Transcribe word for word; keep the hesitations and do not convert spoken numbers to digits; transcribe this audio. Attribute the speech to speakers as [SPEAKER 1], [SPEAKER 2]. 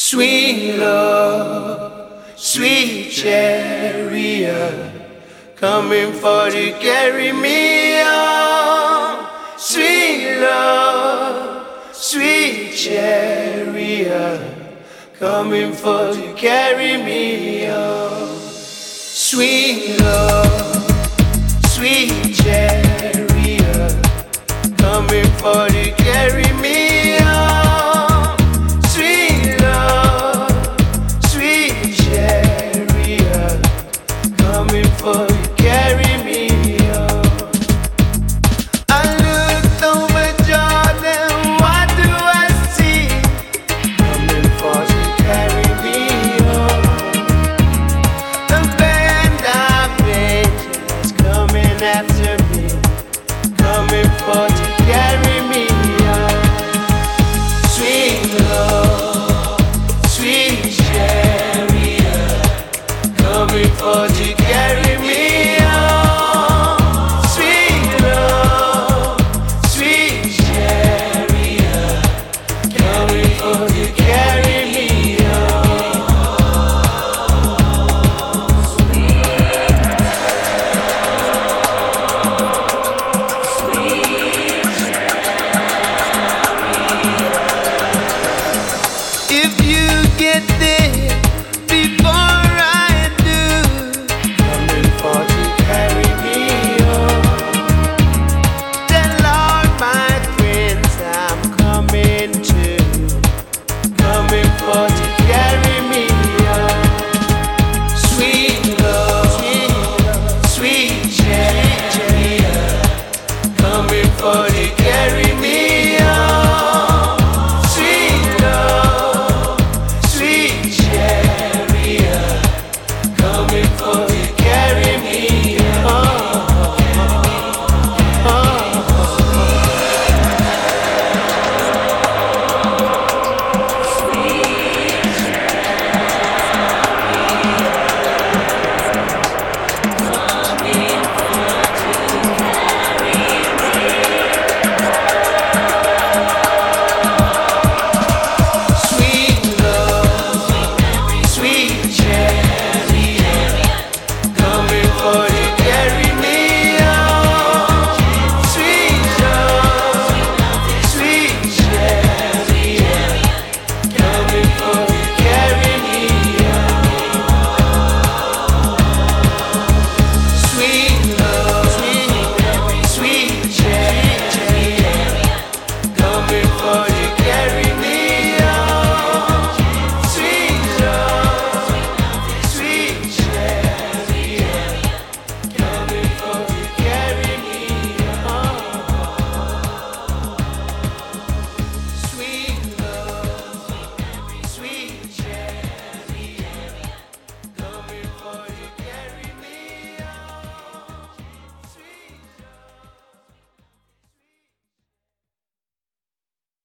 [SPEAKER 1] Sweet love, sweet chariot, coming for to carry me on. Sweet love, sweet chariot, coming for to carry me on. Sweet love, sweet chariot, coming for to carry me on. Sweet love, sweet chariot, coming for to carry me on. I looked over Jordan, what do I see? Coming for to carry me on. The band of angels coming after me, coming for to carry me on. Sweet love, sweet chariot, coming for to carry me on. Sweet love, sweet chariot, coming for to carry me on. If you get there